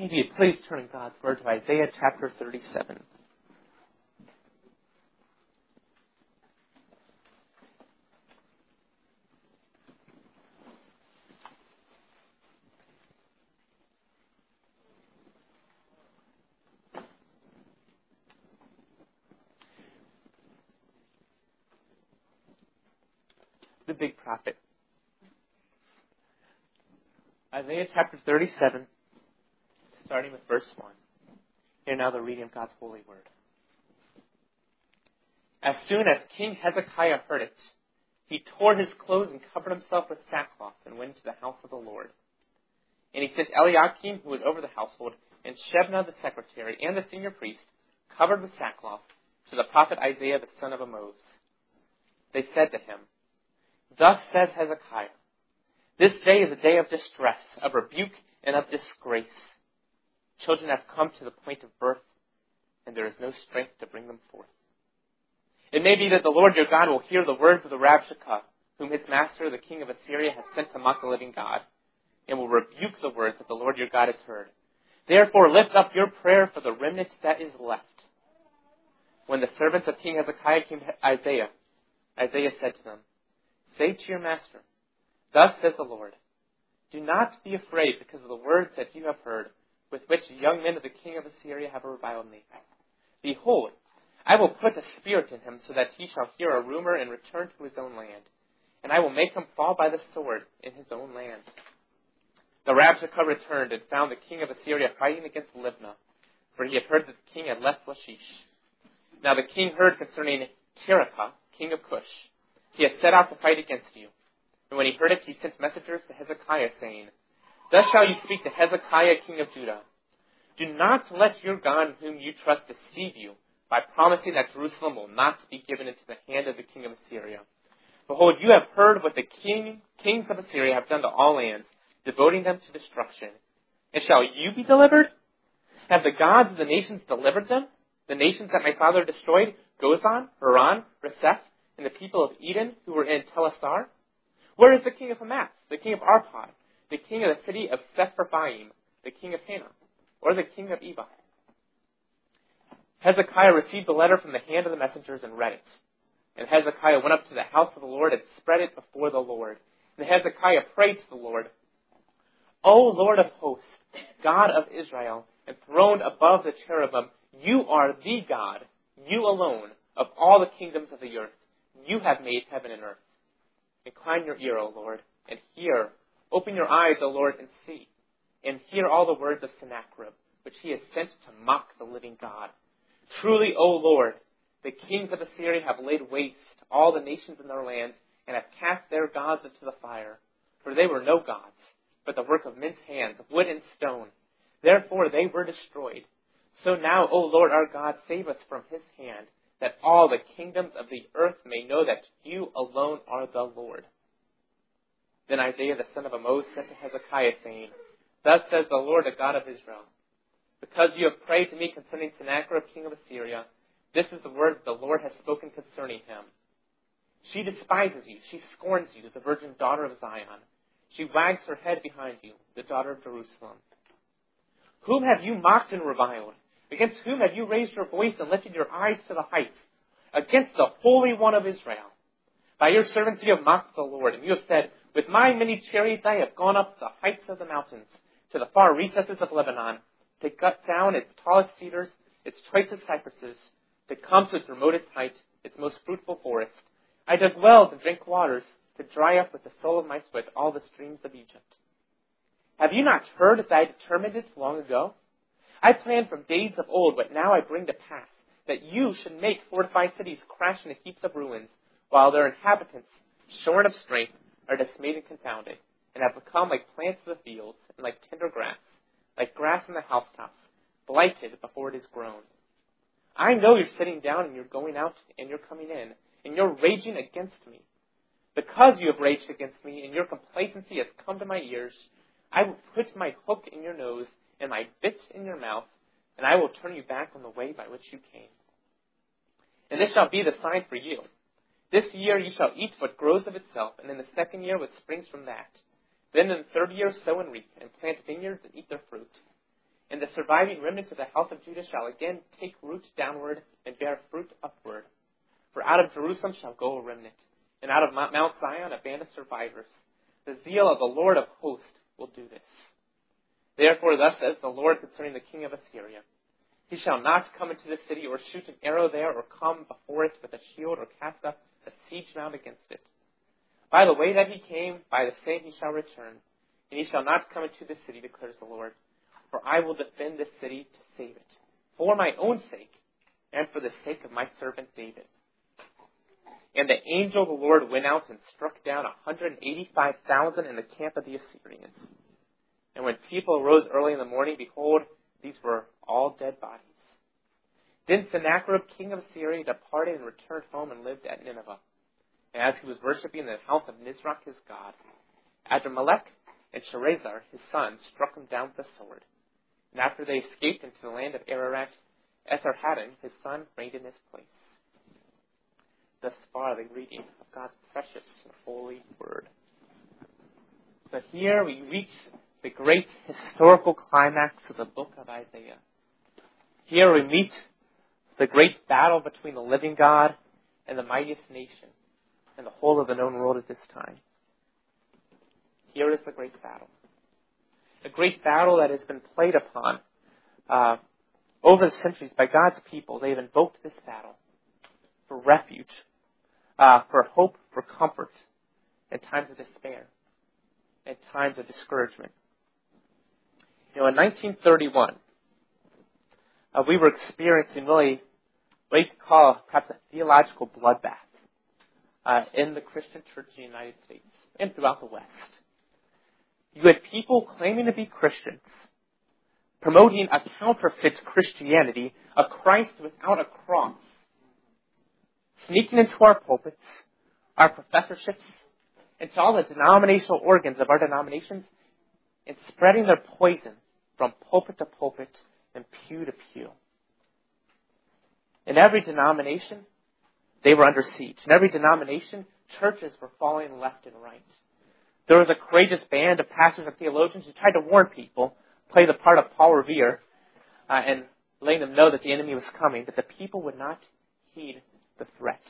Maybe you please turn in God's Word to Isaiah chapter 37. The big prophet. Isaiah chapter 37, starting with verse 1. Hear now the reading of God's holy word. As soon as King Hezekiah heard it, he tore his clothes and covered himself with sackcloth and went into the house of the Lord. And he sent Eliakim, who was over the household, and Shebna the secretary, and the senior priest, covered with sackcloth, to the prophet Isaiah the son of Amoz. They said to him, Thus says Hezekiah, This day is a day of distress, of rebuke, and of disgrace. Children have come to the point of birth, and there is no strength to bring them forth. It may be that the Lord your God will hear the words of the Rabshakeh, whom his master, the king of Assyria, has sent to mock the living God, and will rebuke the words that the Lord your God has heard. Therefore lift up your prayer for the remnant that is left. When the servants of King Hezekiah came to Isaiah said to them, Say to your master, Thus says the Lord, Do not be afraid because of the words that you have heard, with which young men of the king of Assyria have reviled me. Behold, I will put a spirit in him, so that he shall hear a rumor and return to his own land. And I will make him fall by the sword in his own land. The Rabshakeh returned and found the king of Assyria fighting against Libnah, for he had heard that the king had left Lachish. Now the king heard concerning Tirhakah, king of Cush. He has set out to fight against you. And when he heard it, he sent messengers to Hezekiah, saying, Thus shall you speak to Hezekiah, king of Judah. Do not let your God in whom you trust deceive you by promising that Jerusalem will not be given into the hand of the king of Assyria. Behold, you have heard what the kings of Assyria have done to all lands, devoting them to destruction. And shall you be delivered? Have the gods of the nations delivered them? The nations that my father destroyed, Gozan, Haran, Reseph, and the people of Eden who were in Telassar? Where is the king of Hamath, the king of Arpad, the king of the city of Sepharvaim, the king of Hannah, or the king of Evi? Hezekiah received the letter from the hand of the messengers and read it. And Hezekiah went up to the house of the Lord and spread it before the Lord. And Hezekiah prayed to the Lord, O Lord of hosts, God of Israel, enthroned above the cherubim, you are the God, you alone, of all the kingdoms of the earth. You have made heaven and earth. Incline your ear, O Lord, and hear. Open your eyes, O Lord, and see. And hear all the words of Sennacherib, which he has sent to mock the living God. Truly, O Lord, the kings of Assyria have laid waste all the nations in their lands, and have cast their gods into the fire. For they were no gods, but the work of men's hands, wood and stone. Therefore they were destroyed. So now, O Lord our God, save us from his hand, that all the kingdoms of the earth may know that you alone are the Lord. Then Isaiah the son of Amoz sent to Hezekiah, saying, Thus says the Lord, the God of Israel, Because you have prayed to me concerning Sennacherib, king of Assyria, this is the word that the Lord has spoken concerning him. She despises you, she scorns you, the virgin daughter of Zion. She wags her head behind you, the daughter of Jerusalem. Whom have you mocked and reviled? Against whom have you raised your voice and lifted your eyes to the heights? Against the Holy One of Israel. By your servants you have mocked the Lord, and you have said, With my many chariots I have gone up the heights of the mountains, to the far recesses of Lebanon, to cut down its tallest cedars, its choicest cypresses, to come to its remotest height, its most fruitful forest. I dug wells and drank waters, to dry up with the sole of my foot all the streams of Egypt. Have you not heard as I determined it long ago? I planned from days of old what now I bring to pass, that you should make fortified cities crash into heaps of ruins, while their inhabitants, shorn of strength, are dismayed and confounded, and have become like plants of the fields, and like tender grass, like grass in the housetops, blighted before it is grown. I know you're sitting down, and you're going out, and you're coming in, and you're raging against me. Because you have raged against me, and your complacency has come to my ears, I will put my hook in your nose, and my bit in your mouth, and I will turn you back on the way by which you came. And this shall be the sign for you. This year you shall eat what grows of itself, and in the second year what springs from that. Then in the third year sow and reap, and plant vineyards and eat their fruit. In surviving remnant of the house of Judah shall again take root downward and bear fruit upward. For out of Jerusalem shall go a remnant, and out of Mount Zion a band of survivors. The zeal of the Lord of hosts will do this. Therefore thus says the Lord concerning the king of Assyria, he shall not come into the city, or shoot an arrow there, or come before it with a shield, or cast up a siege mound against it. By the way that he came, by the same he shall return, and he shall not come into the city, declares the Lord. For I will defend this city to save it, for my own sake, and for the sake of my servant David. And the angel of the Lord went out and struck down 185,000 in the camp of the Assyrians. And when people arose early in the morning, behold, these were all dead bodies. Then Sennacherib, king of Assyria, departed and returned home and lived at Nineveh. And as he was worshipping in the house of Nisroch his god, Adrammelech and Sharezer his son struck him down with the sword. And after they escaped into the land of Ararat, Esarhaddon his son reigned in his place. Thus far the reading of God's precious and holy word. So here we reach the great historical climax of the book of Isaiah. Here we meet the great battle between the living God and the mightiest nation and the whole of the known world at this time. Here is the great battle. A great battle that has been played upon over the centuries by God's people. They have invoked this battle for refuge, for hope, for comfort in times of despair, in times of discouragement. In 1931, we were experiencing really what you could call perhaps a theological bloodbath in the Christian church in the United States and throughout the West. You had people claiming to be Christians, promoting a counterfeit Christianity, a Christ without a cross, sneaking into our pulpits, our professorships, into all the denominational organs of our denominations, and spreading their poison from pulpit to pulpit and pew to pew. In every denomination, they were under siege. In every denomination, churches were falling left and right. There was a courageous band of pastors and theologians who tried to warn people, play the part of Paul Revere, and letting them know that the enemy was coming, but the people would not heed the threat.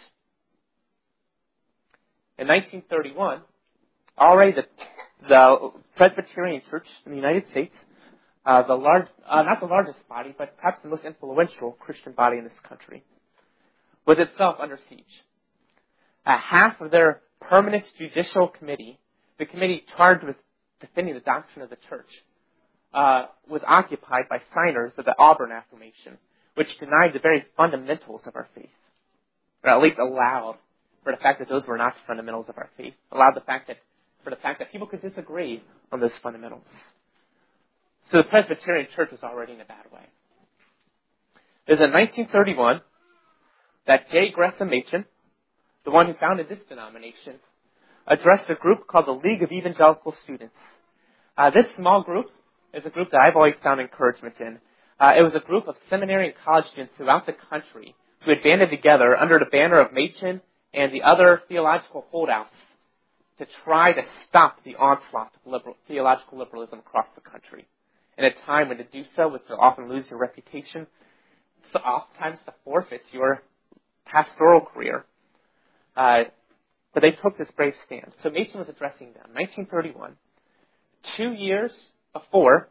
In 1931, already the Presbyterian Church in the United States, not the largest body, but perhaps the most influential Christian body in this country, was itself under siege. Half of their permanent judicial committee, the committee charged with defending the doctrine of the church, was occupied by signers of the Auburn Affirmation, which denied the very fundamentals of our faith, or at least allowed for the fact that those were not fundamentals of our faith, allowed for the fact that people could disagree on those fundamentals. So the Presbyterian Church was already in a bad way. It was in 1931 that J. Gresham Machen, the one who founded this denomination, addressed a group called the League of Evangelical Students. This small group is a group that I've always found encouragement in. It was a group of seminary and college students throughout the country who had banded together under the banner of Machen and the other theological holdouts to try to stop the onslaught of theological liberalism across the country. In a time when to do so was to often lose your reputation, so oftentimes to forfeit your pastoral career. But they took this brave stand. So Machen was addressing them. 1931, 2 years before,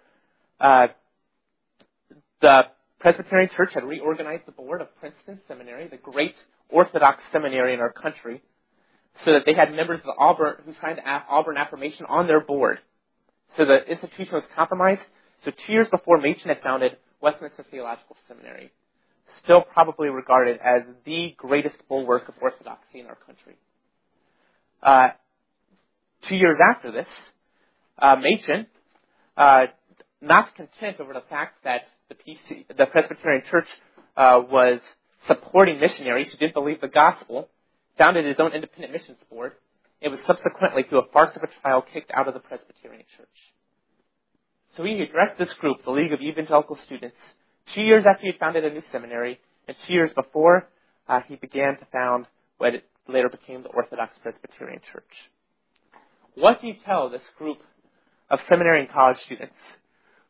the Presbyterian Church had reorganized the board of Princeton Seminary, the great Orthodox seminary in our country, so that they had members of the Auburn who signed the Auburn Affirmation on their board. So the institution was compromised. So 2 years before, Machen had founded Westminster Theological Seminary, still probably regarded as the greatest bulwark of orthodoxy in our country. 2 years after this, Machen, not content over the fact that the Presbyterian Church was supporting missionaries who didn't believe the gospel, founded his own independent missions board. It was subsequently, through a farce of a trial, kicked out of the Presbyterian Church. So he addressed this group, the League of Evangelical Students, 2 years after he had founded a new seminary, and 2 years before he began to found what later became the Orthodox Presbyterian Church. What do you tell this group of seminary and college students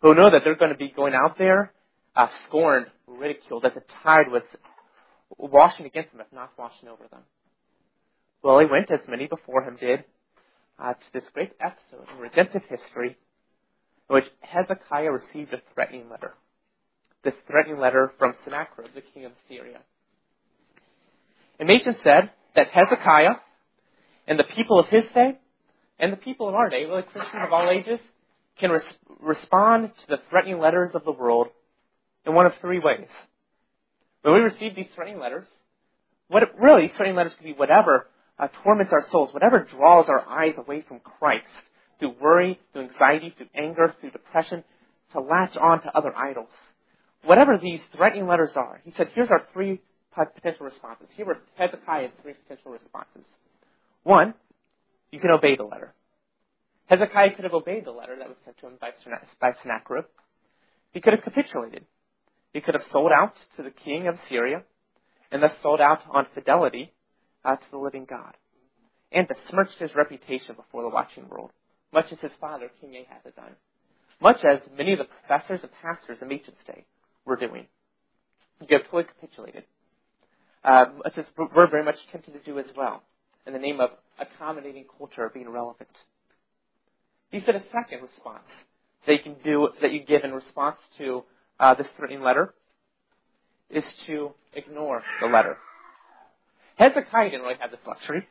who know that they're going to be going out there scorned, ridiculed, that the tide was washing against them, if not washing over them. Well, he went, as many before him did, to this great episode in redemptive history in which Hezekiah received a threatening letter. This threatening letter from Sennacherib, the king of Syria. And Machen said that Hezekiah and the people of his day and the people of our day, really Christians of all ages, can respond to the threatening letters of the world in one of three ways. When we receive these threatening letters, threatening letters can be whatever torments our souls, whatever draws our eyes away from Christ, through worry, through anxiety, through anger, through depression, to latch on to other idols. Whatever these threatening letters are, he said, here's our three potential responses. Here were Hezekiah's three potential responses. One, you can obey the letter. Hezekiah could have obeyed the letter that was sent to him by Sennacherib. He could have capitulated. He could have sold out to the king of Syria, and thus sold out on fidelity to the living God, and besmirched his reputation before the watching world, much as his father, King Ahaz, had done, much as many of the professors and pastors in Machen's day were doing. He have fully capitulated, much as we're very much tempted to do as well, in the name of accommodating culture being relevant. He said a second response that you give in response to this threatening letter is to ignore the letter. Hezekiah didn't really have this luxury.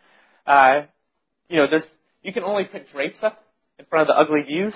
You can only put drapes up in front of the ugly views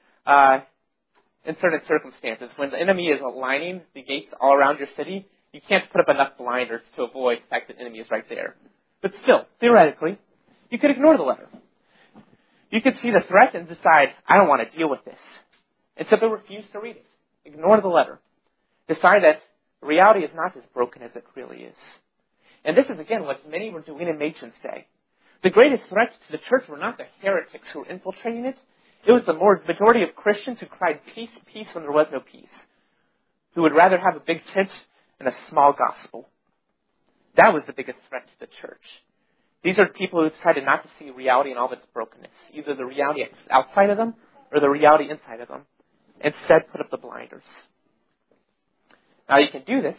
in certain circumstances. When the enemy is lining the gates all around your city, you can't put up enough blinders to avoid the fact that the enemy is right there. But still, theoretically, you could ignore the letter. You could see the threat and decide, I don't want to deal with this, and simply refuse to read it. Ignore the letter. Decide that reality is not as broken as it really is. And this is, again, what many were doing in Machen's day. The greatest threat to the church were not the heretics who were infiltrating it. It was the majority of Christians who cried peace, peace when there was no peace. Who would rather have a big tent and a small gospel. That was the biggest threat to the church. These are people who decided not to see reality in all of its brokenness. Either the reality outside of them or the reality inside of them. Instead, put up the blinders. Now, you can do this.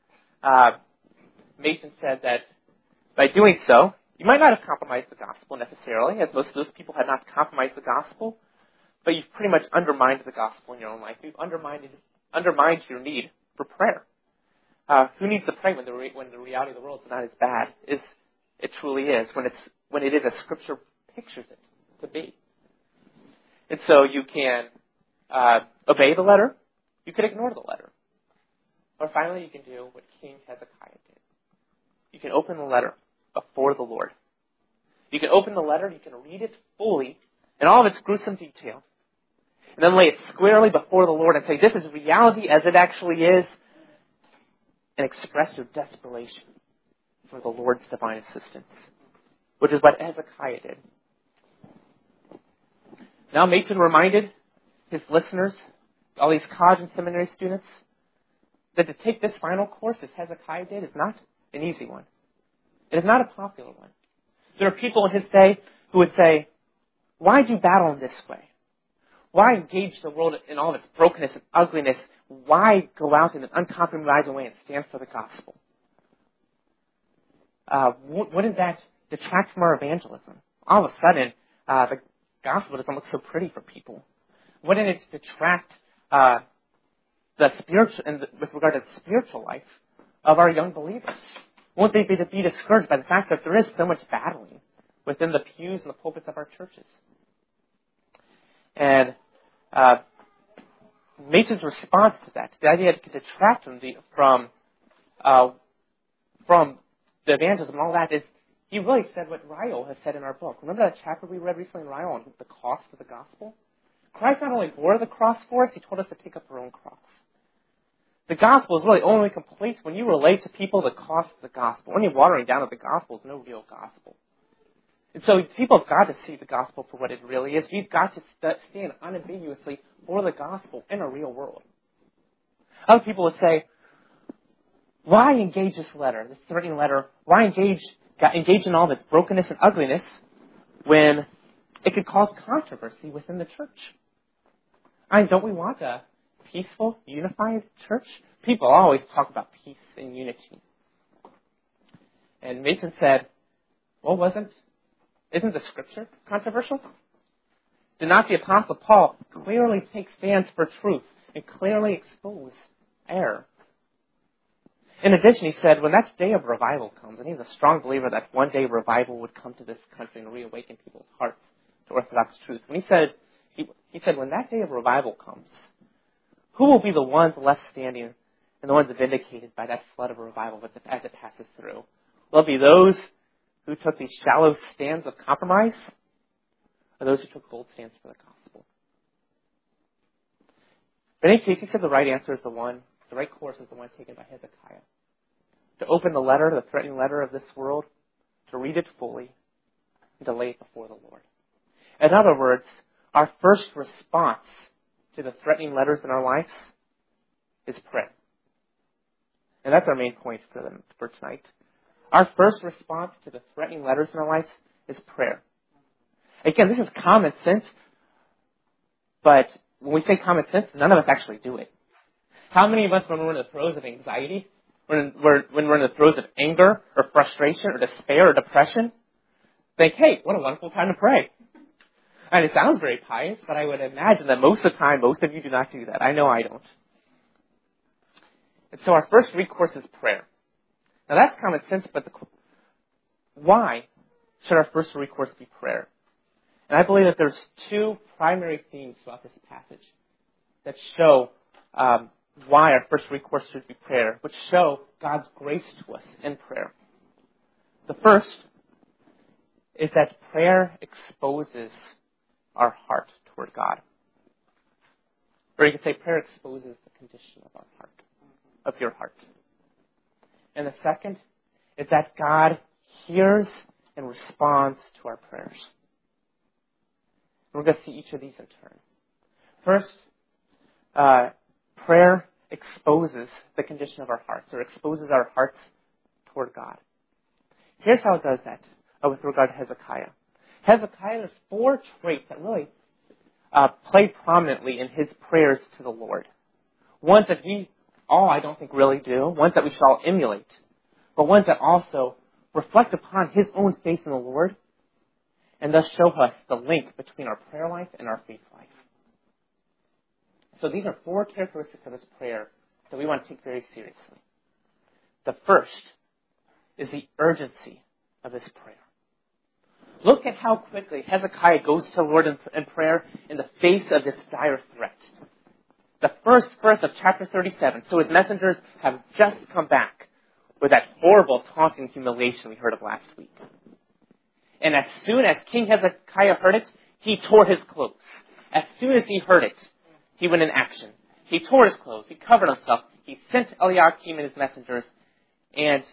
Machen said that by doing so, you might not have compromised the gospel necessarily, as most of those people had not compromised the gospel, but you've pretty much undermined the gospel in your own life. You've undermined your need for prayer. Who needs to pray when the reality of the world is not as bad as it truly is, when it is as Scripture pictures it to be? And so you can obey the letter. You could ignore the letter. Or finally, you can do what King Hezekiah did. You can open the letter before the Lord. You can open the letter, you can read it fully in all of its gruesome detail, and then lay it squarely before the Lord and say, this is reality as it actually is, and express your desperation for the Lord's divine assistance, which is what Hezekiah did. Now Machen reminded his listeners, all these college and seminary students, that to take this final course, as Hezekiah did, is not an easy one. It is not a popular one. There are people in his day who would say, why do battle in this way? Why engage the world in all of its brokenness and ugliness? Why go out in an uncompromising way and stand for the gospel? Wouldn't that detract from our evangelism? All of a sudden, the gospel doesn't look so pretty for people. Wouldn't it detract with regard to the spiritual life of our young believers? Won't they be discouraged by the fact that there is so much battling within the pews and the pulpits of our churches? And Machen's response to that, the idea that it could detract from the evangelism and all that, is he really said what Ryle has said in our book. Remember that chapter we read recently in Ryle on the cost of the gospel? Christ not only bore the cross for us, he told us to take up our own cross. The gospel is really only complete when you relate to people the cost of the gospel. Any watering down of the gospel is no real gospel. And so people have got to see the gospel for what it really is. We've got to stand unambiguously for the gospel in a real world. Other people would say, why engage this letter, this threatening letter? Why engage in all this brokenness and ugliness when it could cause controversy within the church? Don't we want a peaceful, unified church? People always talk about peace and unity. And Machen said, well, isn't the scripture controversial? Did not the Apostle Paul clearly take stands for truth and clearly expose error? In addition, he said, when that day of revival comes, and he's a strong believer that one day revival would come to this country and reawaken people's hearts to Orthodox truth. When he said, when that day of revival comes, who will be the ones left standing and the ones vindicated by that flood of revival as it passes through? Will it be those who took these shallow stands of compromise, or those who took bold stands for the gospel? In any case, he said the right answer is the right course is the one taken by Hezekiah. To open the letter, the threatening letter of this world, to read it fully, and to lay it before the Lord. In other words, our first response to the threatening letters in our lives is prayer. And that's our main point for tonight. Our first response to the threatening letters in our lives is prayer. Again, this is common sense, but when we say common sense, none of us actually do it. How many of us, when we're in the throes of anxiety, when we're in the throes of anger or frustration or despair or depression, think, hey, what a wonderful time to pray. And it sounds very pious, but I would imagine that most of the time, most of you do not do that. I know I don't. And so our first recourse is prayer. Now that's common sense, but why should our first recourse be prayer? And I believe that there's two primary themes throughout this passage that show why our first recourse should be prayer, which show God's grace to us in prayer. The first is that prayer exposes our heart toward God. Or you could say prayer exposes the condition of our heart, of your heart. And the second is that God hears and responds to our prayers. We're going to see each of these in turn. First, prayer exposes the condition of our hearts, or exposes our hearts toward God. Here's how it does that with regard to Hezekiah. Hezekiah, there's 4 traits that really play prominently in his prayers to the Lord. Ones that we all, I don't think, really do. Ones that we should all emulate. But ones that also reflect upon his own faith in the Lord and thus show us the link between our prayer life and our faith life. So these are 4 characteristics of his prayer that we want to take very seriously. The first is the urgency of his prayer. Look at how quickly Hezekiah goes to the Lord in prayer in the face of this dire threat. The first verse of chapter 37. So his messengers have just come back with that horrible taunting humiliation we heard of last week. And as soon as King Hezekiah heard it, he tore his clothes. As soon as he heard it, he went in action. He tore his clothes. He covered himself. He sent Eliakim and his messengers, and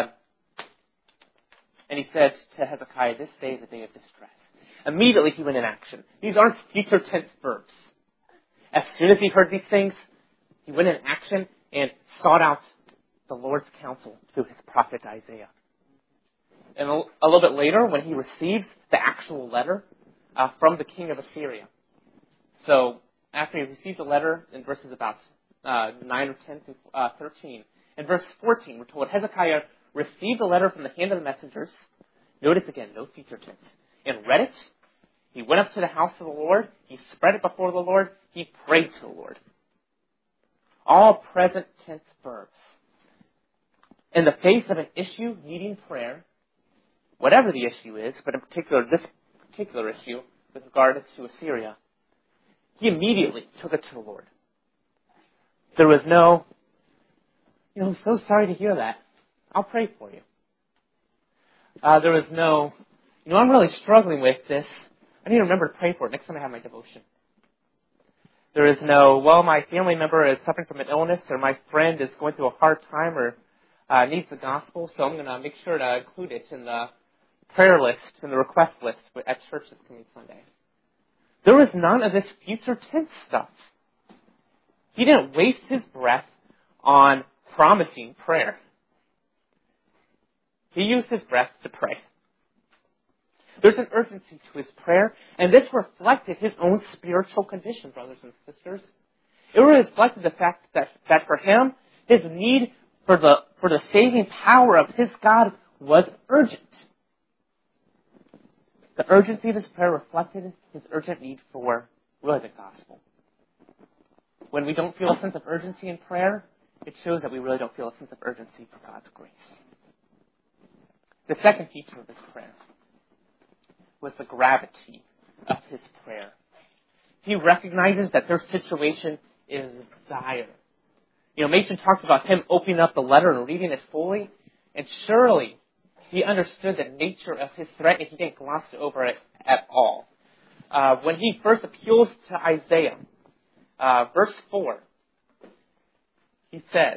he said to Hezekiah, this day is a day of distress. Immediately he went in action. These aren't future tense verbs. As soon as he heard these things, he went in action and sought out the Lord's counsel through his prophet Isaiah. And a little bit later, when he receives the actual letter from the king of Assyria. So after he receives the letter in verses about 9 or 10 to 13, in verse 14, we're told Hezekiah received the letter from the hand of the messengers. Notice again, no future tense. And read it. He went up to the house of the Lord. He spread it before the Lord. He prayed to the Lord. All present tense verbs. In the face of an issue needing prayer, whatever the issue is, but in particular this particular issue with regard to Assyria, he immediately took it to the Lord. There was no, I'm so sorry to hear that. I'll pray for you. There was no, I'm really struggling with this. I need to remember to pray for it next time I have my devotion. There is no, my family member is suffering from an illness, or my friend is going through a hard time, or needs the gospel, so I'm going to make sure to include it in the prayer list, in the request list at church this coming Sunday. There was none of this future tense stuff. He didn't waste his breath on promising prayer. He used his breath to pray. There's an urgency to his prayer, and this reflected his own spiritual condition, brothers and sisters. It reflected the fact that for him, his need for the saving power of his God was urgent. The urgency of his prayer reflected his urgent need for really the gospel. When we don't feel a sense of urgency in prayer, it shows that we really don't feel a sense of urgency for God's grace. The second feature of his prayer was the gravity of his prayer. He recognizes that their situation is dire. Machen talks about him opening up the letter and reading it fully, and surely he understood the nature of his threat and he didn't gloss over it at all. When he first appeals to Isaiah, verse 4, he says,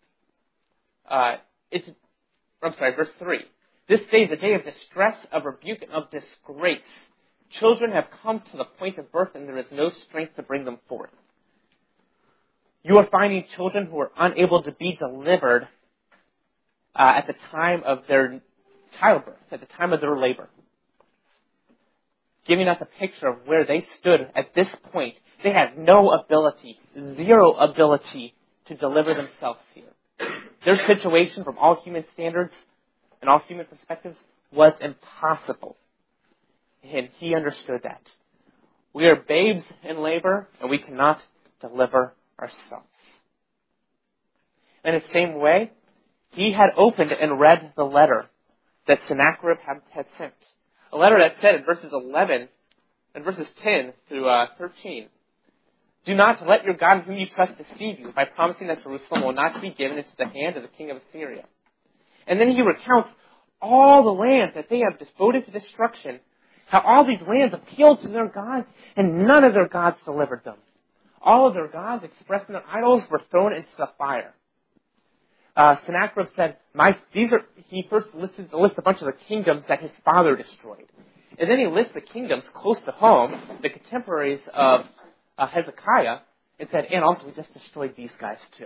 verse 3. This day is a day of distress, of rebuke, and of disgrace. Children have come to the point of birth, and there is no strength to bring them forth. You are finding children who are unable to be delivered at the time of their childbirth, at the time of their labor. Giving us a picture of where they stood at this point. They had no ability, zero ability to deliver themselves here. Their situation, from all human standards and all human perspectives, was impossible. And he understood that. We are babes in labor, and we cannot deliver ourselves. In the same way, he had opened and read the letter that Sennacherib had sent. A letter that said in verses 10 through 13, "Do not let your God whom you trust deceive you by promising that Jerusalem will not be given into the hand of the king of Assyria." And then he recounts all the lands that they have devoted to destruction, how all these lands appealed to their gods, and none of their gods delivered them. All of their gods, expressed in their idols, were thrown into the fire. Sennacherib said, he first lists a bunch of the kingdoms that his father destroyed. And then he lists the kingdoms close to home, the contemporaries of Hezekiah, and said, and also we just destroyed these guys too.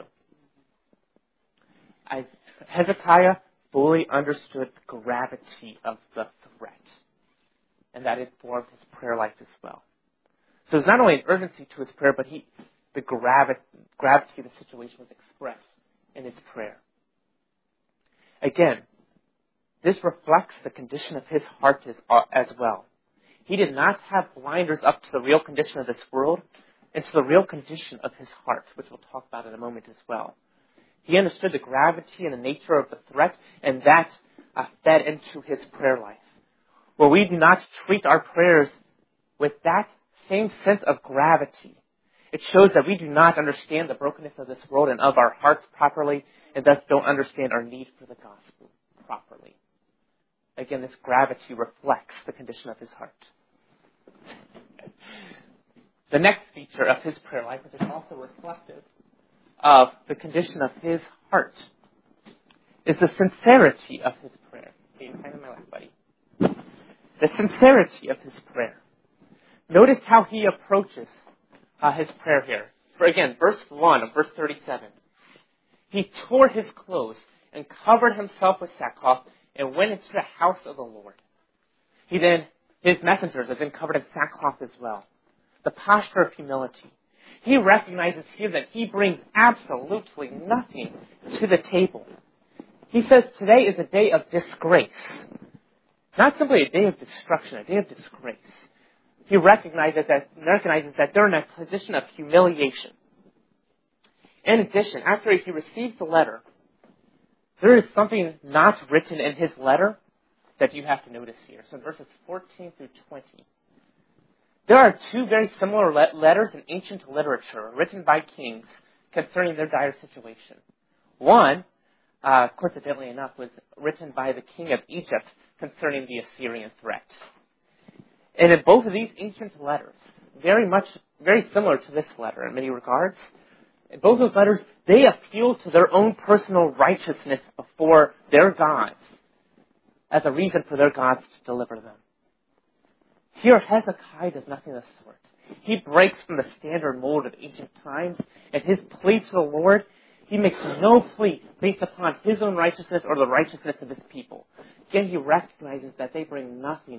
Hezekiah fully understood the gravity of the threat, and that informed his prayer life as well. So there's not only an urgency to his prayer, but the gravity of the situation was expressed in his prayer. Again, this reflects the condition of his heart as well. He did not have blinders up to the real condition of this world and to the real condition of his heart, which we'll talk about in a moment as well. He understood the gravity and the nature of the threat, and that fed into his prayer life. Where we do not treat our prayers with that same sense of gravity, it shows that we do not understand the brokenness of this world and of our hearts properly, and thus don't understand our need for the gospel properly. Again, this gravity reflects the condition of his heart. The next feature of his prayer life, which is also reflective of the condition of his heart, is the sincerity of his prayer. Okay, you're in my lap, buddy. The sincerity of his prayer. Notice how he approaches his prayer here. Again, verse 1 of verse 37. He tore his clothes and covered himself with sackcloth and went into the house of the Lord. His messengers have been covered in sackcloth as well. The posture of humility. He recognizes here that he brings absolutely nothing to the table. He says today is a day of disgrace. Not simply a day of destruction, a day of disgrace. He recognizes that they're in a position of humiliation. In addition, after he receives the letter, there is something not written in his letter that you have to notice here. So in verses 14 through 20. There are two very similar letters in ancient literature written by kings concerning their dire situation. One, coincidentally enough, was written by the king of Egypt concerning the Assyrian threat. And in both of these ancient letters, very similar to this letter in many regards, in both those letters, they appeal to their own personal righteousness before their gods as a reason for their gods to deliver them. Here, Hezekiah does nothing of the sort. He breaks from the standard mold of ancient times, and his plea to the Lord, he makes no plea based upon his own righteousness or the righteousness of his people. Again, he recognizes that they bring nothing to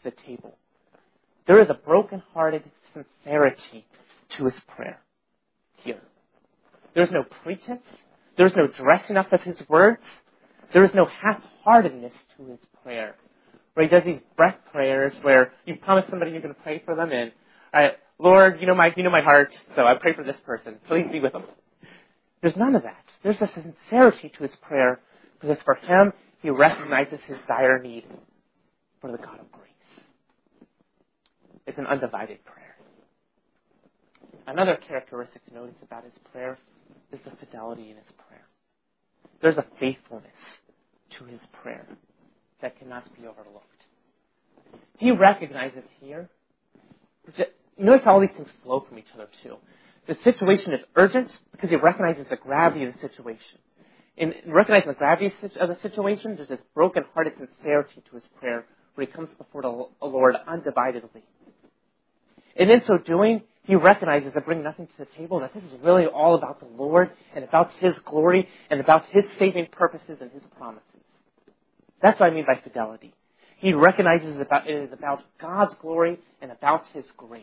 the table. There is a broken-hearted sincerity to his prayer here. There's no pretense. There's no dressing up of his words. There is no half-heartedness to his prayer, where he does these breath prayers where you promise somebody you're going to pray for them and, all right, Lord, you know my heart, so I pray for this person. Please be with them. There's none of that. There's a sincerity to his prayer because for him, he recognizes his dire need for the God of grace. It's an undivided prayer. Another characteristic to notice about his prayer is the fidelity in his prayer. There's a faithfulness to his prayer that cannot be overlooked. He recognizes here, notice how all these things flow from each other too. The situation is urgent because he recognizes the gravity of the situation. In recognizing the gravity of the situation, there's this broken-hearted sincerity to his prayer where he comes before the Lord undividedly. And in so doing, he recognizes that bring nothing to the table, that this is really all about the Lord and about his glory and about his saving purposes and his promises. That's what I mean by fidelity. He recognizes it is about God's glory and about his grace.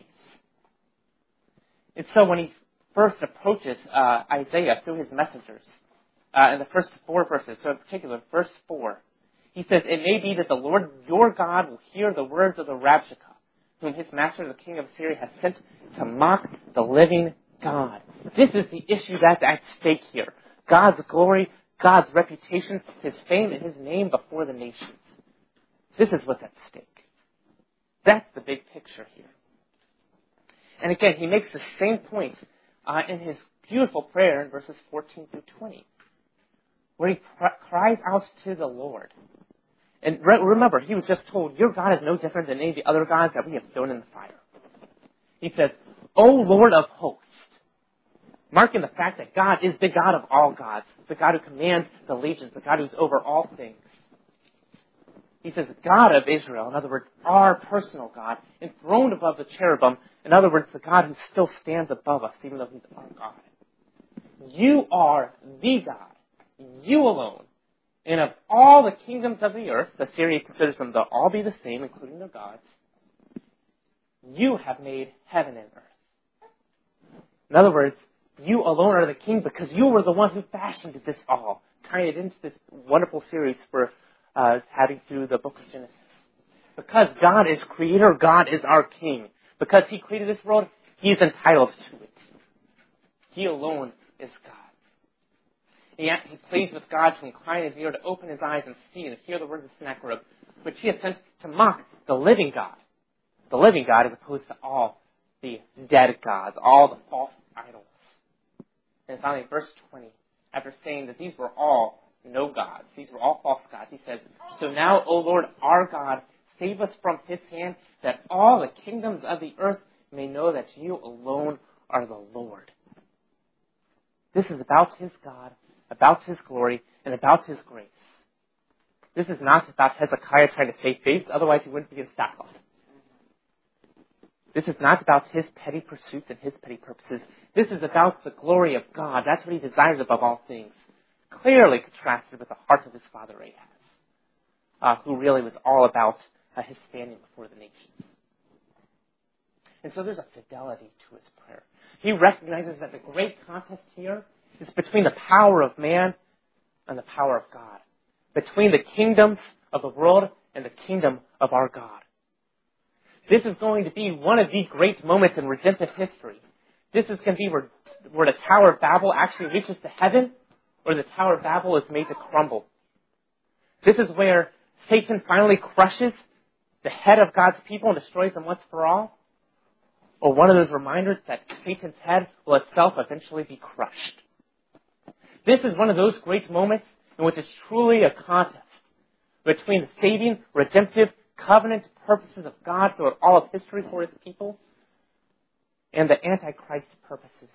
And so when he first approaches Isaiah through his messengers, in the first 4 verses, so in particular, verse 4, he says, "It may be that the Lord your God will hear the words of the Rabshakeh, whom his master, the king of Assyria, has sent to mock the living God." This is the issue that's at stake here. God's glory, God's reputation, his fame, and his name before the nations. This is what's at stake. That's the big picture here. And again, he makes the same point in his beautiful prayer in verses 14 through 20, where he cries out to the Lord. And remember, he was just told, your God is no different than any of the other gods that we have thrown in the fire. He says, O Lord of hosts, marking the fact that God is the God of all gods, the God who commands the legions, the God who's over all things. He says, God of Israel, in other words, our personal God, enthroned above the cherubim, in other words, the God who still stands above us, even though he's our God. You are the God, you alone. And of all the kingdoms of the earth, Assyria considers them to all be the same, including their gods, you have made heaven and earth. In other words, you alone are the king because you were the one who fashioned this all, tying it into this wonderful series for having through the book of Genesis. Because God is creator, God is our king. Because he created this world, he is entitled to it. He alone is God. And yet he pleads with God to incline his ear, to open his eyes and see and hear the words of Sennacherib, which he has sent to mock the living God. The living God as opposed to all the dead gods, all the false idols. And finally, verse 20, after saying that these were all no gods, these were all false gods, he says, "So now, O Lord, our God, save us from his hand, that all the kingdoms of the earth may know that you alone are the Lord." This is about his God, about his glory, and about his grace. This is not about Hezekiah trying to save face, otherwise he wouldn't be in sackcloth. This is not about his petty pursuits and his petty purposes. This is about the glory of God. That's what he desires above all things. Clearly contrasted with the heart of his father Ahaz, who really was all about his standing before the nations. And so there's a fidelity to his prayer. He recognizes that the great contest here is between the power of man and the power of God. Between the kingdoms of the world and the kingdom of our God. This is going to be one of the great moments in redemptive history. This is going to be where the Tower of Babel actually reaches to heaven, or the Tower of Babel is made to crumble. This is where Satan finally crushes the head of God's people and destroys them once for all. Or one of those reminders that Satan's head will itself eventually be crushed. This is one of those great moments in which it's truly a contest between the saving, redemptive, covenant purposes of God throughout all of history for his people and the Antichrist purposes.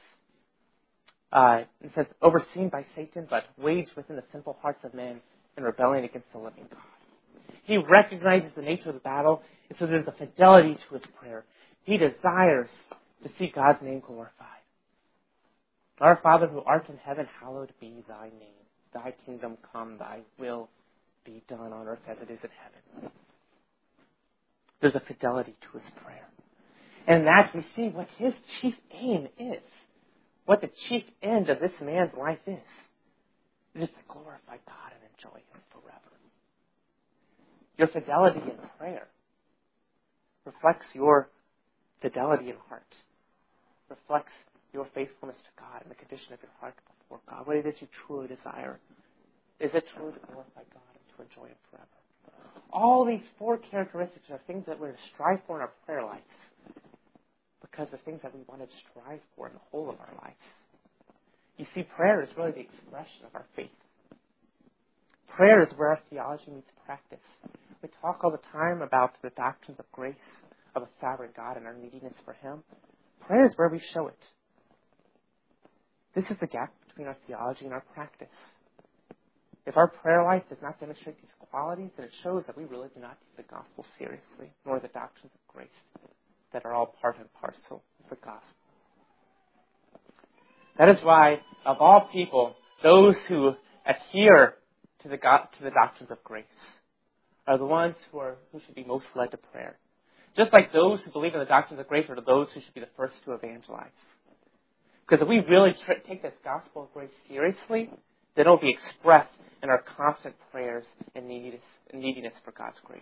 It says, overseen by Satan, but waged within the simple hearts of men in rebellion against the living God. He recognizes the nature of the battle, and so there's a fidelity to his prayer. He desires to see God's name glorified. Our Father who art in heaven, hallowed be thy name. Thy kingdom come, thy will be done on earth as it is in heaven. There's a fidelity to his prayer. And that we see what his chief aim is. What the chief end of this man's life is. It is to glorify God and enjoy him forever. Your fidelity in prayer reflects your fidelity in heart. Reflects your faithfulness to God and the condition of your heart before God. What it is you truly desire. Is it truly to glorify God and to enjoy him forever? All these four characteristics are things that we're to strive for in our prayer lives. Because of things that we want to strive for in the whole of our lives. You see, prayer is really the expression of our faith. Prayer is where our theology meets practice. We talk all the time about the doctrines of grace, of a sovereign God and our neediness for him. Prayer is where we show it. This is the gap between our theology and our practice. If our prayer life does not demonstrate these qualities, then it shows that we really do not take the gospel seriously, nor the doctrines of grace that are all part and parcel of the gospel. That is why, of all people, those who adhere to the doctrines of grace are the ones who should be most led to prayer. Just like those who believe in the doctrines of grace are those who should be the first to evangelize. Because if we really take this gospel of grace seriously, then it will be expressed in our constant prayers and neediness for God's grace.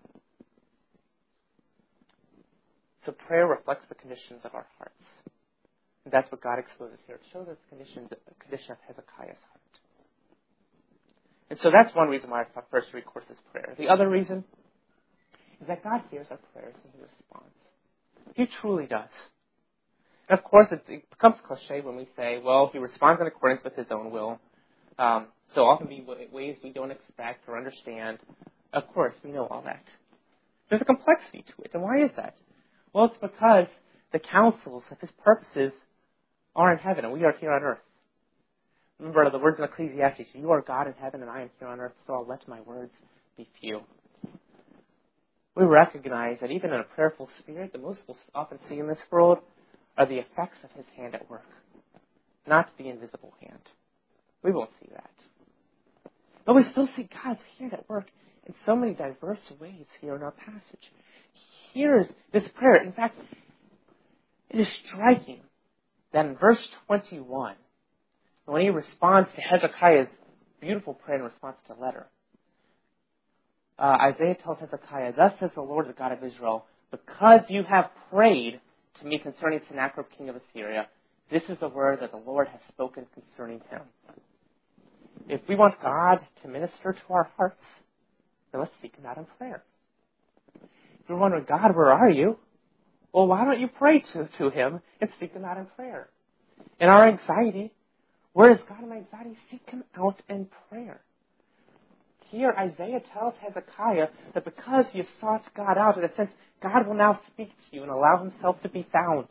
So prayer reflects the conditions of our hearts. And that's what God exposes here. It shows us the condition of Hezekiah's heart. And so that's one reason why our first recourse is prayer. The other reason is that God hears our prayers and he responds. He truly does. And of course, it becomes cliche when we say, well, he responds in accordance with his own will. So often be ways we don't expect or understand. Of course, we know all that. There's a complexity to it. And why is that? Well, it's because the counsels of his purposes are in heaven and we are here on earth. Remember the words in Ecclesiastes, you are God in heaven and I am here on earth, so I'll let my words be few. We recognize that even in a prayerful spirit, the most we'll often see in this world are the effects of his hand at work, not the invisible hand. We won't see that. But we still see God's hand at work in so many diverse ways here in our passage. Here's this prayer. In fact, it is striking that in verse 21, when he responds to Hezekiah's beautiful prayer in response to the letter, Isaiah tells Hezekiah, thus says the Lord, the God of Israel, because you have prayed to me concerning Sennacherib, king of Assyria, this is the word that the Lord has spoken concerning him. If we want God to minister to our hearts, then let's seek him out in prayer. If you're wondering, God, where are you? Well, why don't you pray to him and seek him out in prayer? In our anxiety, where is God in my anxiety? Seek him out in prayer. Here, Isaiah tells Hezekiah that because you've sought God out, in a sense, God will now speak to you and allow himself to be found.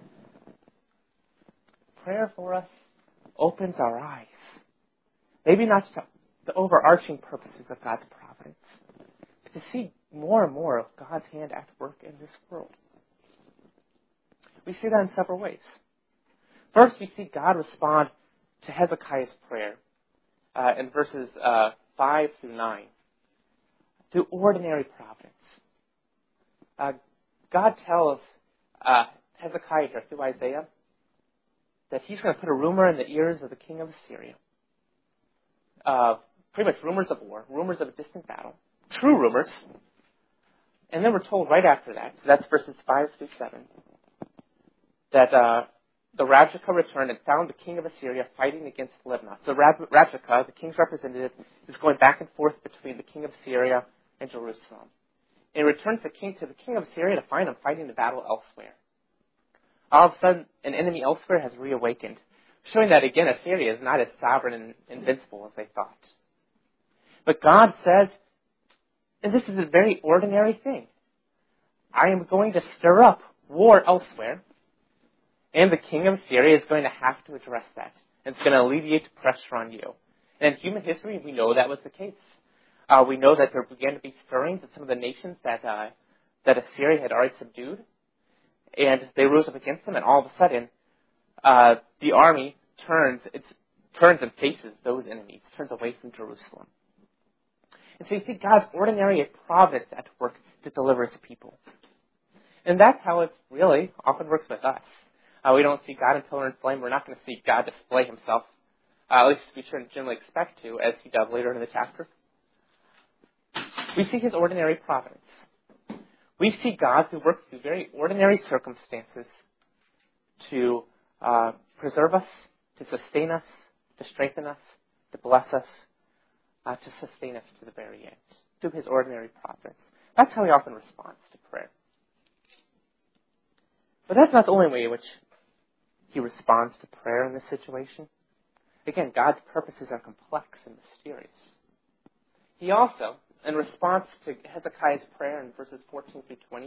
Prayer for us opens our eyes. Maybe not to the overarching purposes of God's providence, but to see more and more of God's hand at work in this world. We see that in several ways. First, we see God respond to Hezekiah's prayer in verses 5 through 9 through ordinary providence. God tells Hezekiah here through Isaiah that he's going to put a rumor in the ears of the king of Assyria. Pretty much rumors of war, rumors of a distant battle, true rumors. And then we're told right after that, so that's verses 5 through 7, that the Rabshakeh returned and found the king of Assyria fighting against Libnah. So Rabshakeh, the king's representative, is going back and forth between the king of Syria and Jerusalem. And he returns the king to the king of Assyria to find him fighting the battle elsewhere. All of a sudden, an enemy elsewhere has reawakened, showing that, again, Assyria is not as sovereign and invincible as they thought. But God says, and this is a very ordinary thing, I am going to stir up war elsewhere, and the king of Assyria is going to have to address that. And it's going to alleviate pressure on you. And in human history, we know that was the case. We know that there began to be stirrings in some of the nations that Assyria had already subdued. And they rose up against them, and all of a sudden, the army turns and faces those enemies, turns away from Jerusalem. And so you see God's ordinary providence at work to deliver his people. And that's how it really often works with us. We don't see God in pillar and flame. We're not going to see God display himself, at least we shouldn't generally expect to, as he does later in the chapter. We see his ordinary providence. We see God who works through very ordinary circumstances to preserve us, to sustain us, to strengthen us, to bless us, to sustain us to the very end, through his ordinary providence. That's how he often responds to prayer. But that's not the only way in which he responds to prayer in this situation. Again, God's purposes are complex and mysterious. He also, in response to Hezekiah's prayer in verses 14 through 20,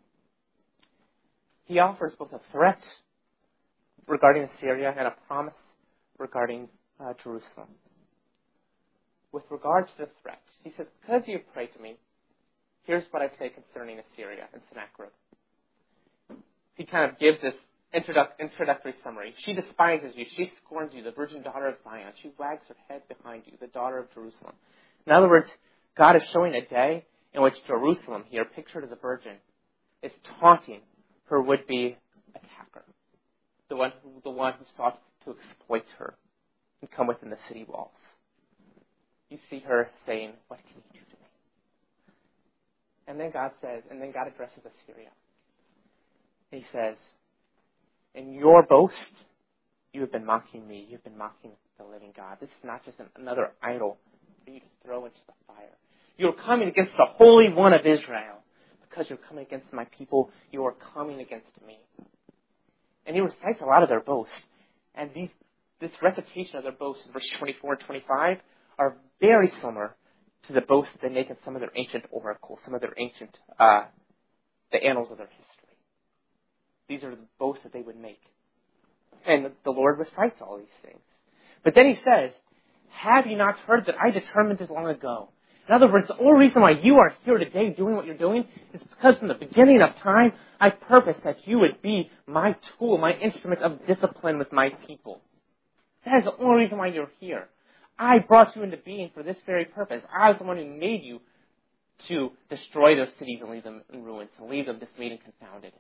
he offers both a threat regarding Assyria and a promise regarding Jerusalem. With regard to the threat, he says, because you have prayed to me, here's what I say concerning Assyria and Sennacherib. He kind of gives this introductory summary. She despises you. She scorns you, the virgin daughter of Zion. She wags her head behind you, the daughter of Jerusalem. In other words, God is showing a day in which Jerusalem, here pictured as a virgin, is taunting her would-be attacker, the one who sought to exploit her and come within the city walls. You see her saying, what can you do to me? And then God addresses Assyria. And he says, in your boast, you have been mocking me. You've been mocking the living God. This is not just another idol for you to throw into the fire. You're coming against the Holy One of Israel. Because you're coming against my people, you are coming against me. And he recites a lot of their boast. And this recitation of their boast in verse 24 and 25 are very similar to the boasts that they make in some of their ancient oracles, some of their ancient, the annals of their history. These are the boasts that they would make. And the Lord recites all these things. But then he says, have you not heard that I determined this long ago? In other words, the only reason why you are here today doing what you're doing is because from the beginning of time, I purposed that you would be my tool, my instrument of discipline with my people. That is the only reason why you're here. I brought you into being for this very purpose. I was the one who made you to destroy those cities and leave them in ruins, to leave them dismayed and confounded.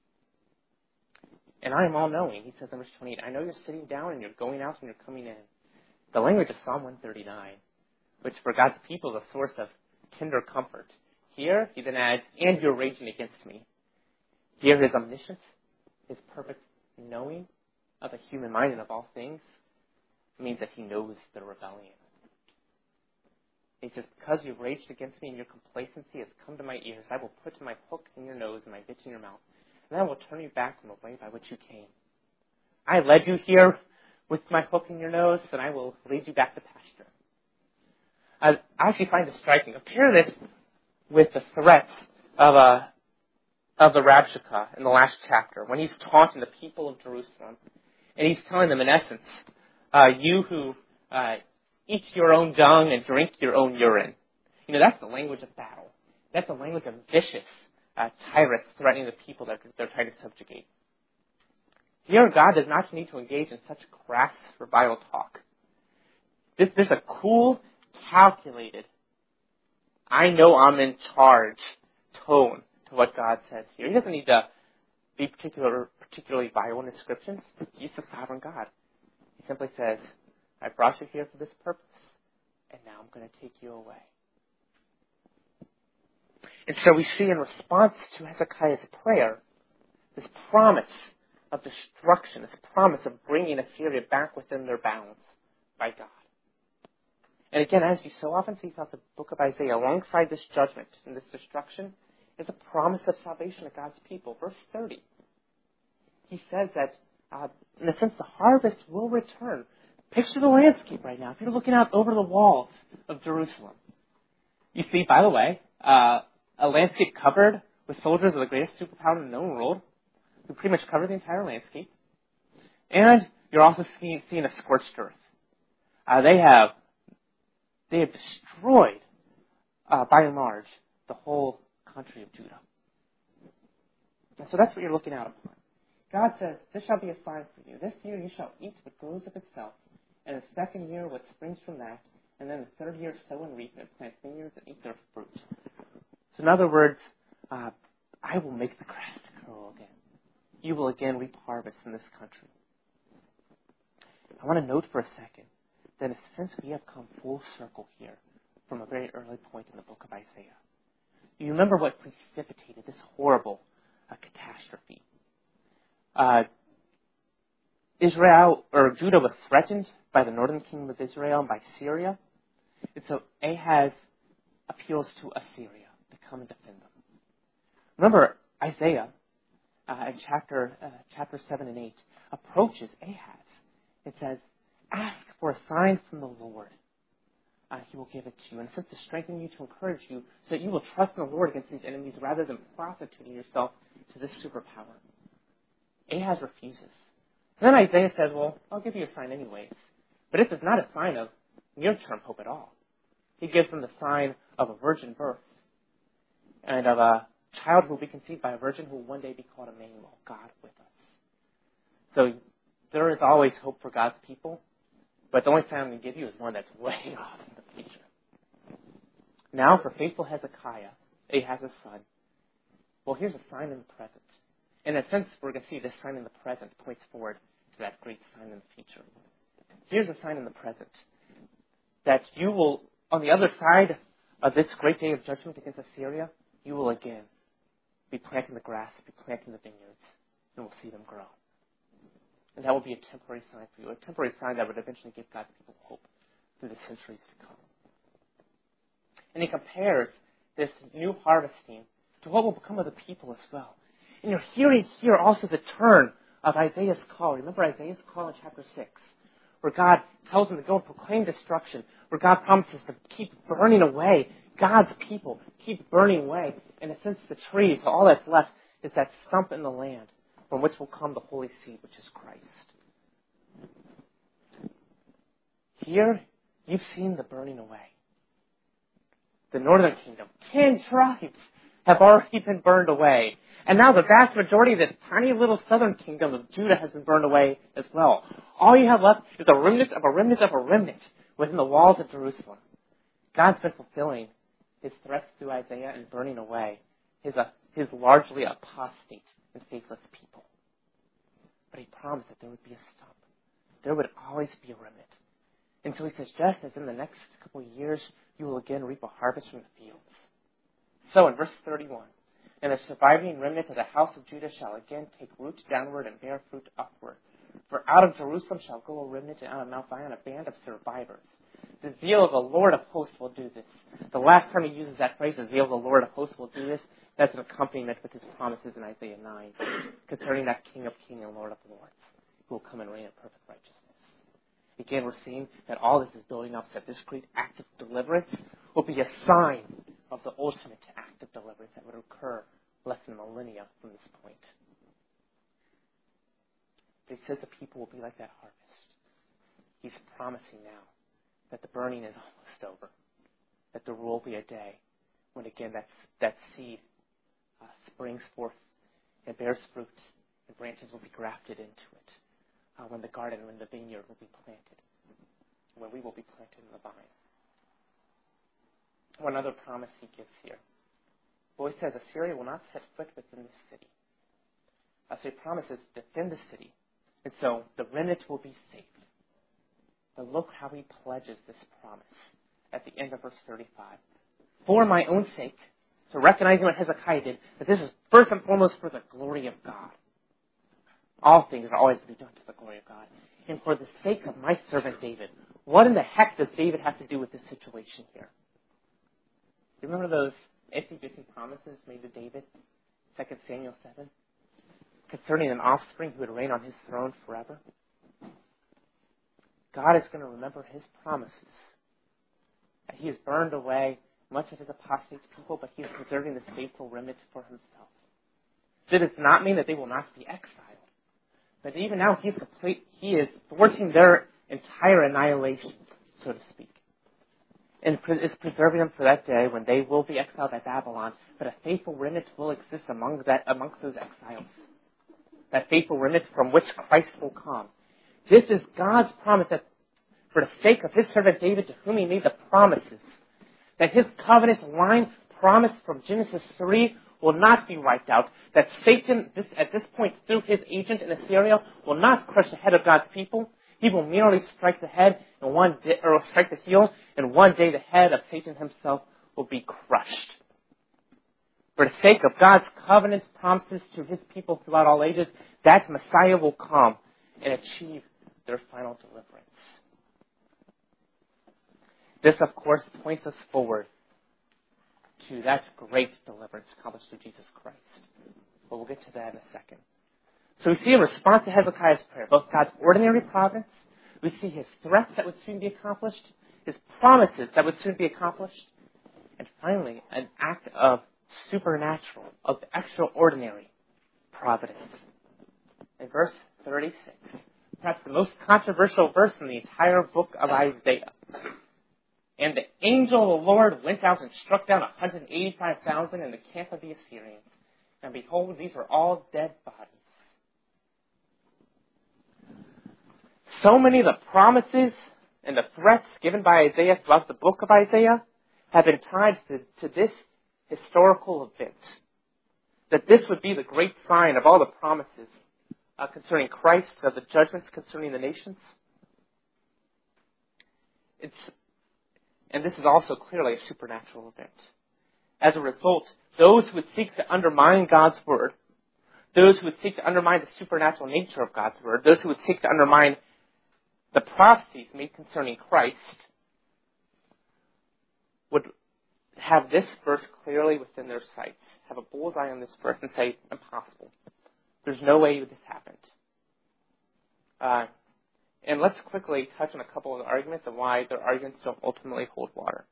And I am all-knowing, he says in verse 28, I know you're sitting down and you're going out and you're coming in. The language of Psalm 139, which for God's people is a source of tender comfort. Here, he then adds, and you're raging against me. Here, his omniscience, his perfect knowing of the human mind and of all things, means that he knows the rebellion. He says, because you've raged against me and your complacency has come to my ears, I will put my hook in your nose and my bit in your mouth, and I will turn you back from the way by which you came. I led you here with my hook in your nose, and I will lead you back to pasture. I actually find this striking. Compare this with the threats of the Rabshakeh in the last chapter, when he's taunting the people of Jerusalem. And he's telling them, in essence, you who eat your own dung and drink your own urine. That's the language of battle. That's the language of vicious tyrants threatening the people that they're trying to subjugate. Here, God does not need to engage in such crass revival talk. There's a cool, calculated, I know I'm in charge tone to what God says here. He doesn't need to be particularly violent descriptions. He's the sovereign God. He simply says, I brought you here for this purpose, and now I'm going to take you away. And so we see in response to Hezekiah's prayer, this promise of destruction, this promise of bringing Assyria back within their bounds by God. And again, as you so often see throughout the book of Isaiah, alongside this judgment and this destruction is a promise of salvation of God's people. Verse 30, he says that, in a sense, the harvest will return. Picture the landscape right now. If you're looking out over the walls of Jerusalem, you see, by the way, a landscape covered with soldiers of the greatest superpower in the known world, who pretty much cover the entire landscape. And you're also seeing a scorched earth. They have destroyed, by and large, the whole country of Judah. And so that's what you're looking out upon. God says, this shall be a sign for you. This year you shall eat what grows of itself, and the second year what springs from that, And then the third year, sow and reap, and plant vineyards and eat their fruit. So in other words, I will make the grass to grow again. You will again reap harvest in this country. I want to note for a second that since we have come full circle here from a very early point in the book of Isaiah, you remember what precipitated this horrible catastrophe. Judah was threatened by the northern kingdom of Israel and by Syria. And so Ahaz appeals to Assyria to come and defend them. Remember, Isaiah, in chapter 7 and 8, approaches Ahaz. It says, ask for a sign from the Lord. He will give it to you. And it's to strengthen you, to encourage you, so that you will trust in the Lord against these enemies rather than prostituting yourself to this superpower. Ahaz refuses. And then Isaiah says, well, I'll give you a sign anyways. But it is not a sign of near-term hope at all. He gives them the sign of a virgin birth and of a child who will be conceived by a virgin who will one day be called Emmanuel, God with us. So there is always hope for God's people, but the only sign I'm going to give you is one that's way off in the future. Now, for faithful Hezekiah, Ahaz's son, well, here's a sign in the present. In a sense, we're going to see this sign in the present points forward to that great sign in the future. Here's a sign in the present that you will, on the other side of this great day of judgment against Assyria, you will again be planting the grass, be planting the vineyards, and we'll see them grow. And that will be a temporary sign for you, a temporary sign that would eventually give God's people hope through the centuries to come. And he compares this new harvesting to what will become of the people as well. And you're hearing here also the turn of Isaiah's call. Remember Isaiah's call in chapter 6, where God tells him to go and proclaim destruction, where God promises to keep burning away God's people, keep burning away. In a sense, the trees, so all that's left is that stump in the land from which will come the holy seed, which is Christ. Here, you've seen the burning away. The northern kingdom, 10 tribes have already been burned away. And now the vast majority of this tiny little southern kingdom of Judah has been burned away as well. All you have left is a remnant of a remnant of a remnant within the walls of Jerusalem. God's been fulfilling his threats through Isaiah and burning away his largely apostate and faithless people. But he promised that there would be a stump. There would always be a remnant. And so he says, just as in the next couple of years, you will again reap a harvest from the fields. So in verse 31, and the surviving remnant of the house of Judah shall again take root downward and bear fruit upward. For out of Jerusalem shall go a remnant, and out of Mount Zion a band of survivors. The zeal of the Lord of hosts will do this. The last time he uses that phrase, the zeal of the Lord of hosts will do this, that's an accompaniment with his promises in Isaiah 9 concerning that King of kings and Lord of lords who will come and reign in perfect righteousness. Again, we're seeing that all this is building up, that this great act of deliverance will be a sign of the ultimate act of deliverance that would occur less than a millennia from this point. But he says the people will be like that harvest. He's promising now that the burning is almost over, that there will be a day when again that seed springs forth and bears fruit, and branches will be grafted into it. When the garden, when the vineyard will be planted, when we will be planted in the vine. One other promise he gives here. Well, he says Assyria will not set foot within the city. So he promises to defend the city, and so the remnant will be safe. But look how he pledges this promise at the end of verse 35. For my own sake, so recognizing what Hezekiah did, that this is first and foremost for the glory of God. All things are always to be done to the glory of God. And for the sake of my servant David. What in the heck does David have to do with this situation here? Do you remember those itsy-bitsy promises made to David? 2 Samuel 7? Concerning an offspring who would reign on his throne forever? God is going to remember his promises. That he has burned away much of his apostate people, but he is preserving this faithful remnant for himself. That does not mean that they will not be exiled. But even now, he is thwarting their entire annihilation, so to speak. And is preserving them for that day when they will be exiled by Babylon, but a faithful remnant will exist amongst those exiles. That faithful remnant from which Christ will come. This is God's promise that for the sake of his servant David, to whom he made the promises, that his covenant line promise from Genesis 3 will not be wiped out, that Satan, at this point, through his agent in Assyria, will not crush the head of God's people. He will merely strike the head, or strike the heel, and one day the head of Satan himself will be crushed. For the sake of God's covenant promises to his people throughout all ages, that Messiah will come and achieve their final deliverance. This, of course, points us forward to that great deliverance accomplished through Jesus Christ. But we'll get to that in a second. So we see a response to Hezekiah's prayer, both God's ordinary providence, we see his threats that would soon be accomplished, his promises that would soon be accomplished, and finally, an act of supernatural, of extraordinary providence. In verse 36, perhaps the most controversial verse in the entire book of Isaiah. And the angel of the Lord went out and struck down 185,000 in the camp of the Assyrians. And behold, these were all dead bodies. So many of the promises and the threats given by Isaiah throughout the book of Isaiah have been tied to this historical event. That this would be the great sign of all the promises concerning Christ, of the judgments concerning the nations. And this is also clearly a supernatural event. As a result, those who would seek to undermine God's word, those who would seek to undermine the supernatural nature of God's word, those who would seek to undermine the prophecies made concerning Christ, would have this verse clearly within their sights, have a bullseye on this verse and say, impossible. There's no way this happened. And let's quickly touch on a couple of the arguments and why their arguments don't ultimately hold water.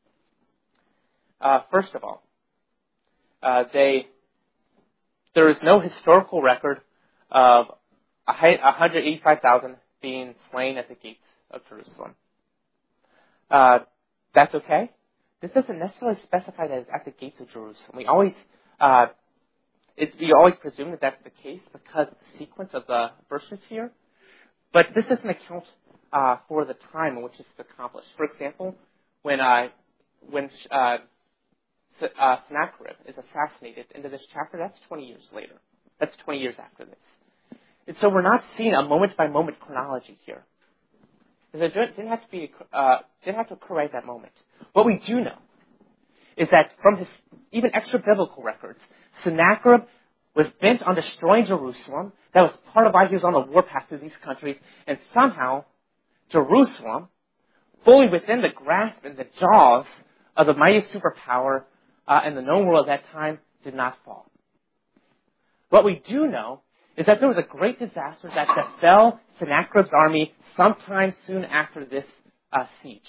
First of all, there is no historical record of 185,000 being slain at the gates of Jerusalem. That's okay. This doesn't necessarily specify that it's at the gates of Jerusalem. We always presume that that's the case because of the sequence of the verses here. But this doesn't account for the time in which it's accomplished. For example, when Sennacherib is assassinated into this chapter, that's 20 years later. That's 20 years after this. And so we're not seeing a moment-by-moment chronology here. It didn't have to occur right at that moment. What we do know is that from his even extra-biblical records, Sennacherib was bent on destroying Jerusalem. That was part of why he was on the warpath through these countries. And somehow, Jerusalem, fully within the grasp and the jaws of the mighty superpower in the known world at that time, did not fall. What we do know is that there was a great disaster that befell Sennacherib's army sometime soon after this siege.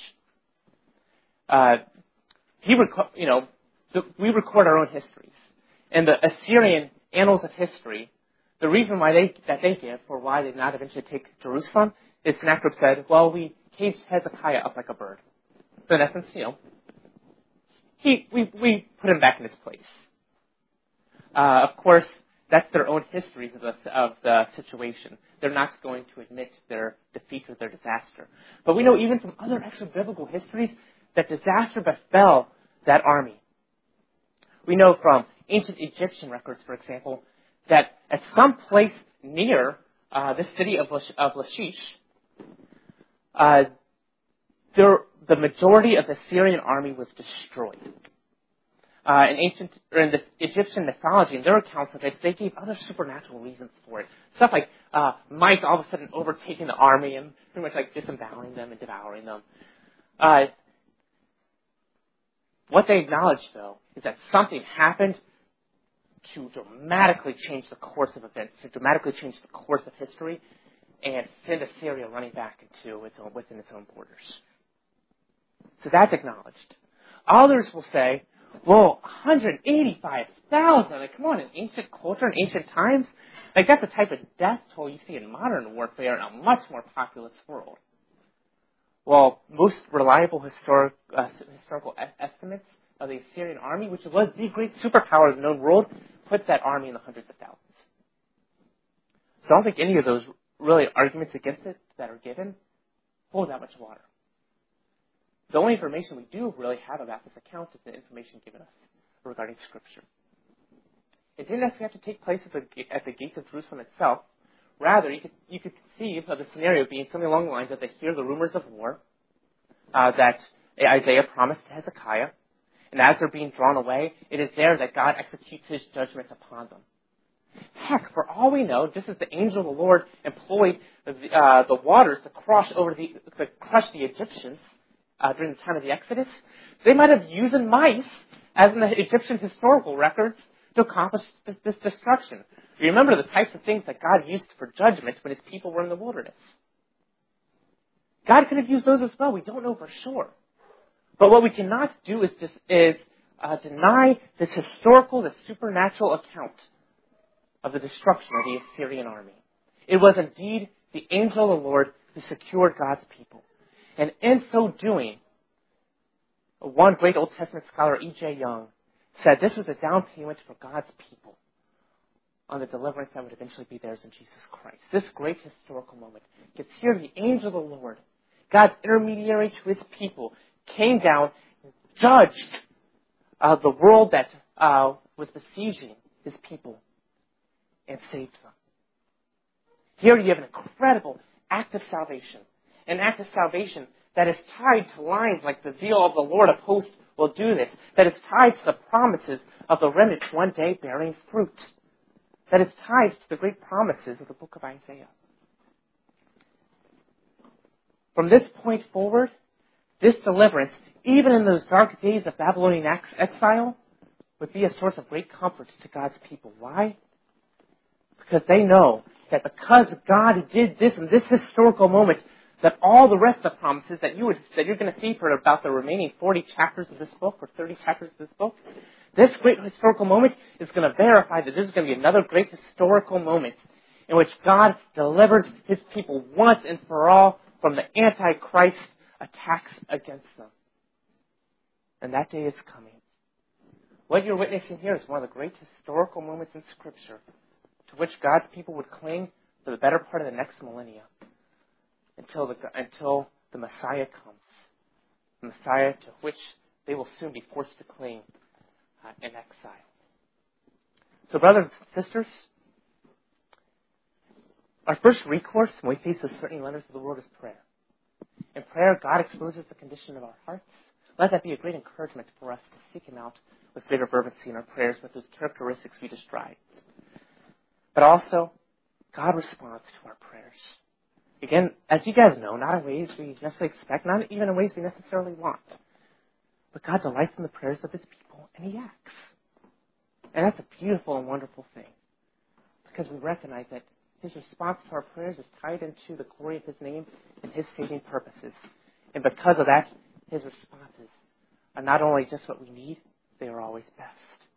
We record our own histories. And the Assyrian annals of history, the reason why they give for why they did not eventually take Jerusalem is Sennacherib said, well, we caged Hezekiah up like a bird. So in essence, we put him back in his place. Of course, that's their own histories of the situation. They're not going to admit their defeat or their disaster. But we know even from other extra-biblical histories that disaster befell that army. We know from ancient Egyptian records, for example, that at some place near the city of Lachish, the majority of the Syrian army was destroyed. In the Egyptian mythology, in their accounts of it, they gave other supernatural reasons for it. Stuff like mice all of a sudden overtaking the army and pretty much like disemboweling them and devouring them. What they acknowledge, though, is that something happened to dramatically change the course of events, to dramatically change the course of history, and send Assyria running back within its own borders. So that's acknowledged. Others will say, well, 185,000, like, come on, in ancient culture, in ancient times, like, that's the type of death toll you see in modern warfare in a much more populous world. Well, most reliable historical estimates of the Assyrian army, which was the great superpower of the known world, put that army in the hundreds of thousands. So I don't think any of those really arguments against it that are given hold that much water. The only information we do really have about this account is the information given us regarding Scripture. It didn't necessarily have to take place at the gates of Jerusalem itself. Rather, you could conceive of the scenario being something along the lines that they hear the rumors of war that Isaiah promised to Hezekiah, and as they're being drawn away, it is there that God executes his judgment upon them. Heck, for all we know, just as the angel of the Lord employed the waters to crush the Egyptians during the time of the Exodus, they might have used mice, as in the Egyptian historical records, to accomplish this destruction. You remember the types of things that God used for judgment when his people were in the wilderness. God could have used those as well. We don't know for sure. But what we cannot do is deny this supernatural account of the destruction of the Assyrian army. It was indeed the angel of the Lord who secured God's people. And in so doing, one great Old Testament scholar, E.J. Young, said this was a down payment for God's people on the deliverance that would eventually be theirs in Jesus Christ. This great historical moment. Because here the angel of the Lord, God's intermediary to his people, came down, judged the world that was besieging his people, and saved them. Here you have an incredible act of salvation. An act of salvation that is tied to lines like the zeal of the Lord of hosts will do this. That is tied to the promises of the remnant one day bearing fruit. That is tied to the great promises of the book of Isaiah. From this point forward, this deliverance, even in those dark days of Babylonian exile, would be a source of great comfort to God's people. Why? Because they know that because God did this in this historical moment, that all the rest of the promises that you're going to see for about the remaining 40 chapters of this book, or 30 chapters of this book, this great historical moment is going to verify that this is going to be another great historical moment in which God delivers his people once and for all from the Antichrist attacks against them. And that day is coming. What you're witnessing here is one of the great historical moments in Scripture to which God's people would cling for the better part of the next millennia until the Messiah comes. The Messiah to which they will soon be forced to cling in exile. So brothers and sisters, our first recourse when we face those threatening letters of the world is prayer. In prayer, God exposes the condition of our hearts. Let that be a great encouragement for us to seek him out with greater fervency in our prayers with those characteristics we described. But also, God responds to our prayers. Again, as you guys know, not in ways we necessarily expect, not even in ways we necessarily want. But God delights in the prayers of his people, and he acts. And that's a beautiful and wonderful thing. Because we recognize that his response to our prayers is tied into the glory of his name and his saving purposes. And because of that, his responses are not only just what we need, they are always best.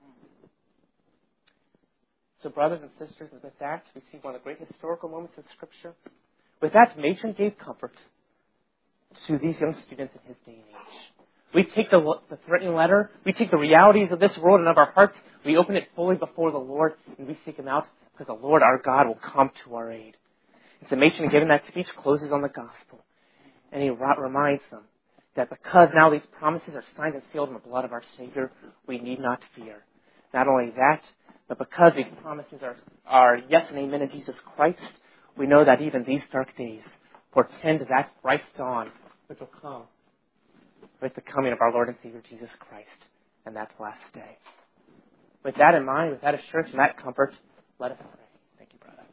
So brothers and sisters, and with that, we see one of the great historical moments in Scripture. With that, Machen gave comfort to these young students in his day and age. We take the threatening letter, we take the realities of this world and of our hearts, we open it fully before the Lord, and we seek him out, because the Lord our God will come to our aid. And so Machen, given that speech, closes on the gospel. And he reminds them that because now these promises are signed and sealed in the blood of our Savior, we need not fear. Not only that, but because these promises are yes and amen in Jesus Christ, we know that even these dark days portend that bright dawn which will come with the coming of our Lord and Savior Jesus Christ and that last day. With that in mind, with that assurance and that comfort, let us pray. Thank you, brother.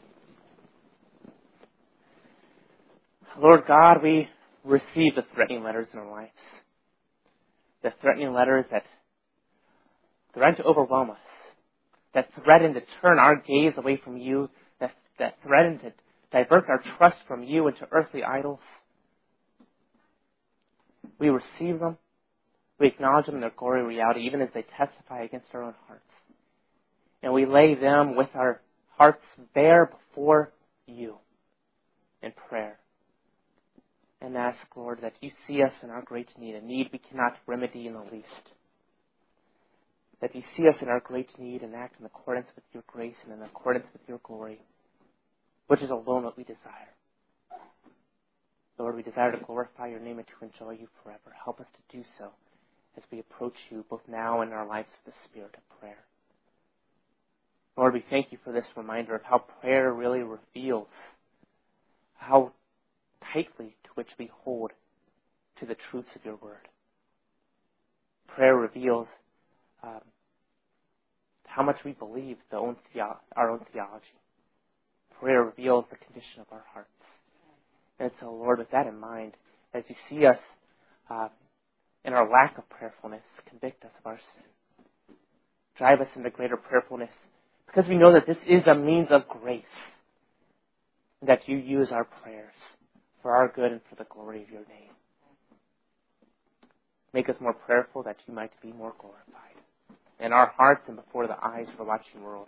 Lord God, we receive the threatening letters in our lives. The threatening letters that threaten to overwhelm us, that threaten to turn our gaze away from you, that threaten to divert our trust from you into earthly idols. We receive them. We acknowledge them in their gory reality, even as they testify against our own hearts. And we lay them with our hearts bare before you in prayer. And ask, Lord, that you see us in our great need, a need we cannot remedy in the least. That you see us in our great need and act in accordance with your grace and in accordance with your glory, which is alone what we desire. Lord, we desire to glorify your name and to enjoy you forever. Help us to do so as we approach you both now and in our lives with the spirit of prayer. Lord, we thank you for this reminder of how prayer really reveals how tightly to which we hold to the truths of your word. Prayer reveals how much we believe our own theology. Prayer reveals the condition of our hearts. And so, Lord, with that in mind, as you see us in our lack of prayerfulness, convict us of our sin. Drive us into greater prayerfulness, because we know that this is a means of grace, and that you use our prayers for our good and for the glory of your name. Make us more prayerful that you might be more glorified in our hearts and before the eyes of the watching world.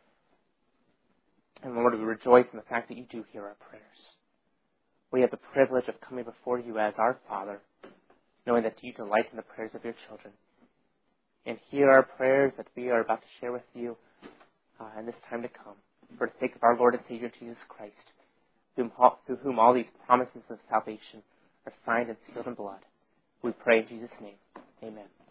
And Lord, we rejoice in the fact that you do hear our prayers. We have the privilege of coming before you as our Father, knowing that you delight in the prayers of your children. And hear our prayers that we are about to share with you in this time to come, for the sake of our Lord and Savior Jesus Christ, through whom all these promises of salvation are signed and sealed in blood. We pray in Jesus' name. Amen.